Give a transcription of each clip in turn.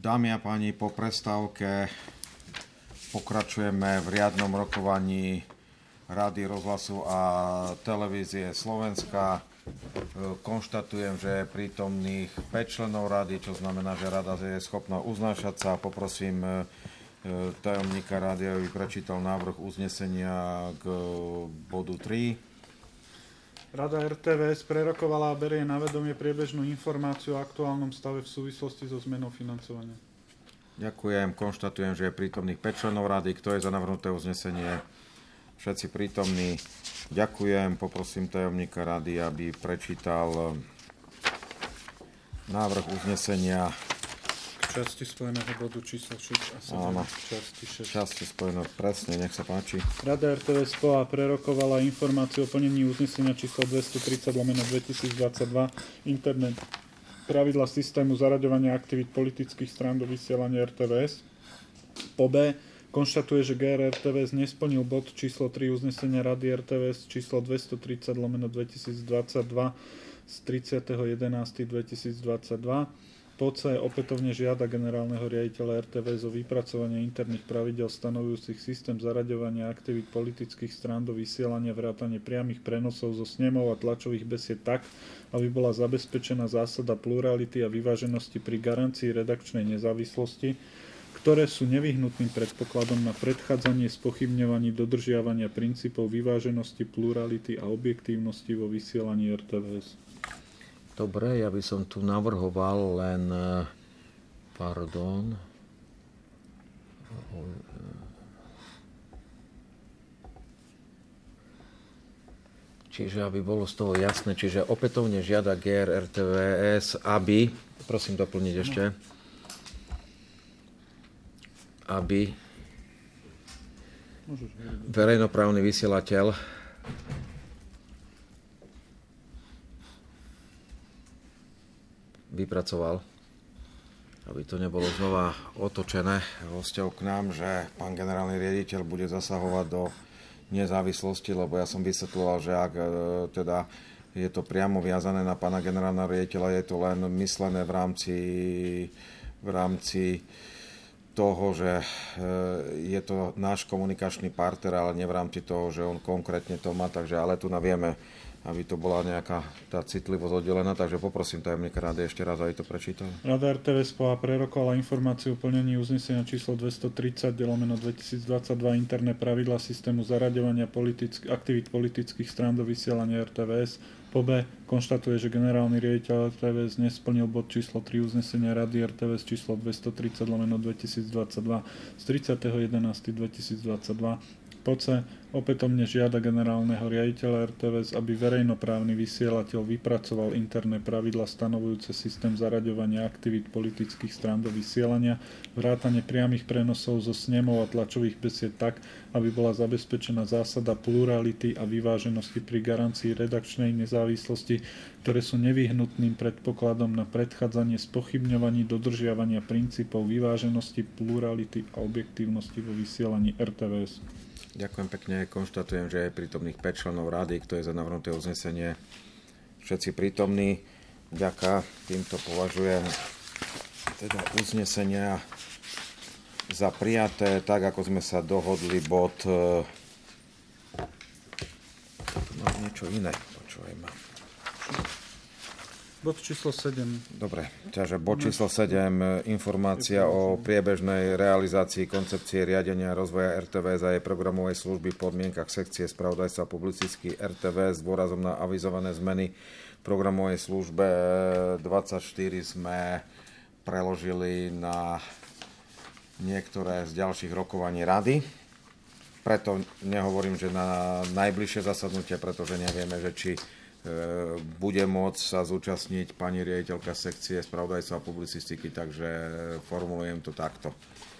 Dámy a páni, po prestávke pokračujeme v riadnom rokovaní Rady rozhlasu a televízie Slovenska. Konštatujem, že je prítomných 5 členov rady, čo znamená, že rada je schopná uznášať sa. Poprosím tajomníka rady, aby prečítal návrh uznesenia k bodu 3. Rada RTVS prerokovala a berie na vedomie priebežnú informáciu o aktuálnom stave v súvislosti so zmenou financovania. Ďakujem. Konštatujem, že je prítomných 5 členov rady. Kto je za navrhnuté uznesenie? Všetci prítomní. Ďakujem. Poprosím tajomníka rady, aby prečítal návrh uznesenia Časti spojeného bodu číslo 6 a 7. Áno. Časti 6. Časti spojeného, presne, nech sa páči. Rada RTVS SPOA prerokovala informáciu o plnení uznesenia číslo 230/2022 internet pravidla systému zaraďovania aktivít politických strán do vysielania RTVS. Po B konštatuje, že GR RTVS nesplnil bod číslo 3 uznesenia Rady RTVS číslo 230/2022 z 30.11.2022. Po C opätovne žiada generálneho riaditeľa RTVS o vypracovanie interných pravidiel stanovujúcich systém zaraďovania aktivít politických strán do vysielania vrátane priamych prenosov zo snemov a tlačových besied tak, aby bola zabezpečená zásada plurality a vyváženosti pri garancii redakčnej nezávislosti, ktoré sú nevyhnutným predpokladom na predchádzanie spochybňovaní dodržiavania princípov vyváženosti, plurality a objektívnosti vo vysielaní RTVS. Dobre, ja by som tu navrhoval len, čiže aby bolo z toho jasné, čiže opätovne žiada GR RTVS, aby, prosím doplniť ešte, aby verejnoprávny vysielateľ vypracoval, aby to nebolo znova otočené vo vzťahu k nám, že pán generálny riaditeľ bude zasahovať do nezávislosti, lebo ja som vysvetľoval, že ak teda je to priamo viazané na pána generálneho riaditeľa, je to len myslené v rámci toho, že je to náš komunikačný partner, ale nie v rámci toho, že on konkrétne to má, takže ale tu navieme, aby to bola nejaká tá citlivosť oddelená, takže poprosím tajomníka rady ešte raz, aby to prečítal. Rada RTVS SPOA prerokovala informáciu o plnení uznesenia číslo 230/2022 interné pravidlá systému zaraďovania aktivít politických strán do vysielania RTVS. Po B konštatuje, že generálny riaditeľ RTVS nesplnil bod číslo 3 uznesenia Rady RTVS číslo 230/2022 z 30.11.2022. Po C opätovne žiada generálneho riaditeľa RTVS, aby verejnoprávny vysielateľ vypracoval interné pravidlá stanovujúce systém zaraďovania aktivít politických strán do vysielania, vrátane priamych prenosov zo snemov a tlačových besied tak, aby bola zabezpečená zásada plurality a vyváženosti pri garancii redakčnej nezávislosti, ktoré sú nevyhnutným predpokladom na predchádzanie spochybňovaní dodržiavania princípov vyváženosti, plurality a objektívnosti vo vysielaní RTVS. Ďakujem pekne, konštatujem, že je prítomných 5 členov rady, kto je za navrhnuté uznesenie. Všetci prítomní, ďaká, týmto považujem teda uznesenia za prijaté, tak ako sme sa dohodli bod niečo iné, počúvaj ma. Bod číslo 7. Dobre, takže bod číslo 7, informácia o priebežnej realizácii koncepcie riadenia rozvoja RTVS a jej programovej služby v podmienkach sekcie spravodajstva publicistický RTVS s dôrazom na avizované zmeny v programovej službe 24 sme preložili na niektoré z ďalších rokovaní rady. Preto nehovorím, že na najbližšie zasadnutie, pretože nevieme, že či bude môcť sa zúčastniť pani riaditeľka sekcie spravodajstva a publicistiky, takže formulujem to takto.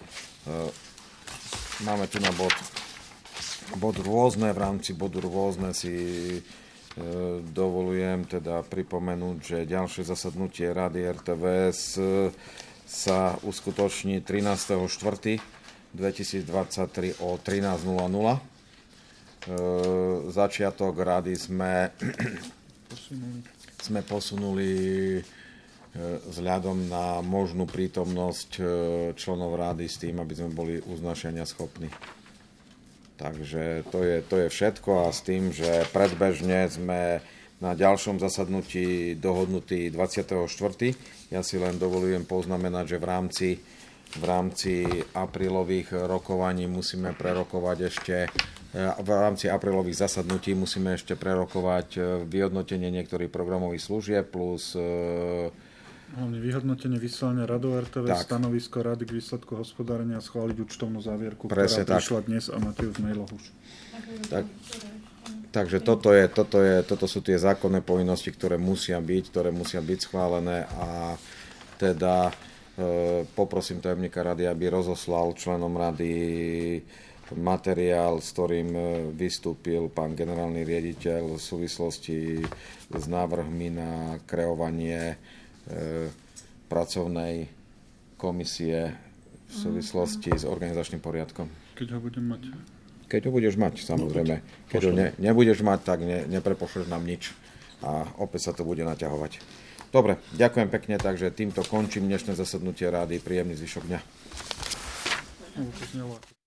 Máme tu na bod rôzne, v rámci bodu rôzne si dovolujem teda pripomenúť, že ďalšie zasadnutie Rady RTVS sa uskutoční 13.4.2023 o 13.00. Začiatok rady sme posunuli vzhľadom na možnú prítomnosť členov rády s tým, aby sme boli uznášania schopní. Takže to je všetko a s tým, že predbežne sme na ďalšom zasadnutí dohodnutí 24. Ja si len dovolujem poznamenať, že v rámci aprílových rokovaní musíme prerokovať v rámci aprílových zasadnutí musíme ešte prerokovať vyhodnotenie niektorých programových služieb plus hlavne vyhodnotenie vysielania radov RTV, stanovisko rady k výsledku hospodárenia a schváliť účtovnú závierku, presne ktorá prišla dnes a máte ju v mailoch už. Takže toto sú tie zákonné povinnosti, ktoré musia byť schválené a teda poprosím tajomníka rady, aby rozoslal členom rady materiál, s ktorým vystúpil pán generálny riaditeľ v súvislosti s návrhmi na kreovanie pracovnej komisie v súvislosti s organizačným poriadkom. Keď ho budem mať. Keď ho budeš mať, samozrejme. Keď ho nebudeš mať, tak neprepošleš nám nič a opäť sa to bude naťahovať. Dobre, ďakujem pekne, takže týmto končím dnešné zasadnutie rády. Príjemný zvyšok dňa.